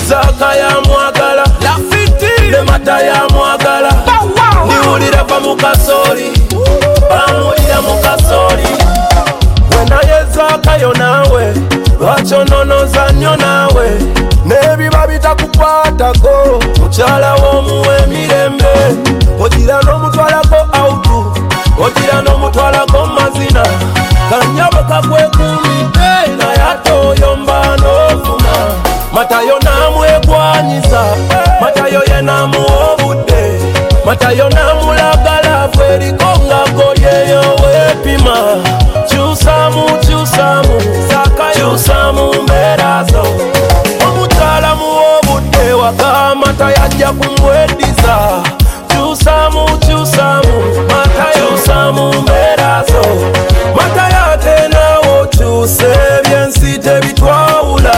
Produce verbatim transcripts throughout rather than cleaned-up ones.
Zaka ya mwagala ne Mata ya mwagala ndiwulira pa mukasoli bamulira mukasoli wenaye Zakayo nawe lwaki ononoza nnyo nawe n'ebiba bitakukwatako mukyala w'omuwa emirembe ogira n'omutwalako autu ogira n'omutwalako mazina kanyabo kakwekumidde naye ate oyomba n'ofuna Matayo namwegwanyiza Matayo ye namuwa obudde Matayo namulagala fweriko ng'akolyeyo weepima kyusamu kyusamu Zakayo kyusamu mbeera zo omukyala muwa obudde waka Matayo ajja kumweddiza kyusamu kyusamu Matayo kyusamu mbeera zo Matayo ate naawe okyuse ebyensi tebitwawula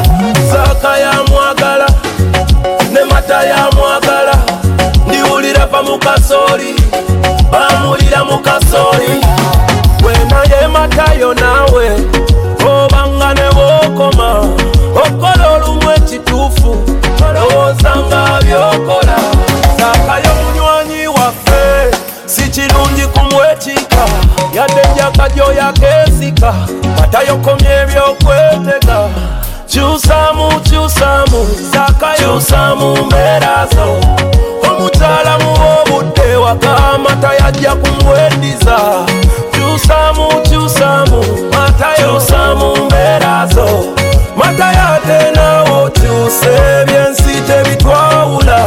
Zaka ya mwagala ne Mata ya mwagala ndiwulira pa mukasoli bamulira mukasoli wenaye Matayo nawe obanga ne bwokoma okola olumu ekituufu olowooza nga byokola Zakayo munywanyi waffe si kirungi kumwekiika yadde enjaka gyoyakeesika Matayo komya ebyokwetega kyusamu kyusamu Zakayo kyusamu mbeera zo omukyala muwa obudde waka Matayo ajja kumweddiza kyusamu kyusamu Matayo kyusamu mbeera zo Matayo ate naawe okyuse ebyensi tebitwawula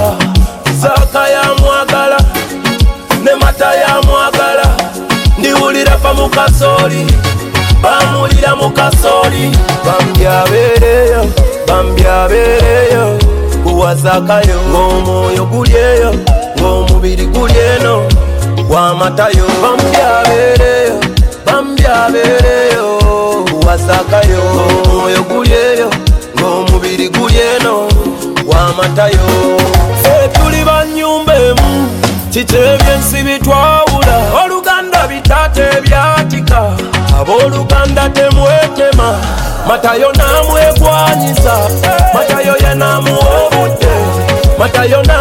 Zaka ya mwagala ne Mata ya mwagala ndiwulira pa mukasoli bamulira mukasoli bambyabeereyo bambyabeereyo kuwa Zakayo ng'omwoyo gulyeyo ng'omubiri gulyeno wa Matayo bambyabeereyo bambyabeereyo kuwa Zakayo ng'omwoyo gulyeyo ng'omubiri gulyeno wa Matayo ffe tuli ba nnyumba emu kiki ebyensi bitwawula oluganda bitate byatika abooluganda temwetema Matayo namwegwanyiza Matayo ye namuwa obudde Matayo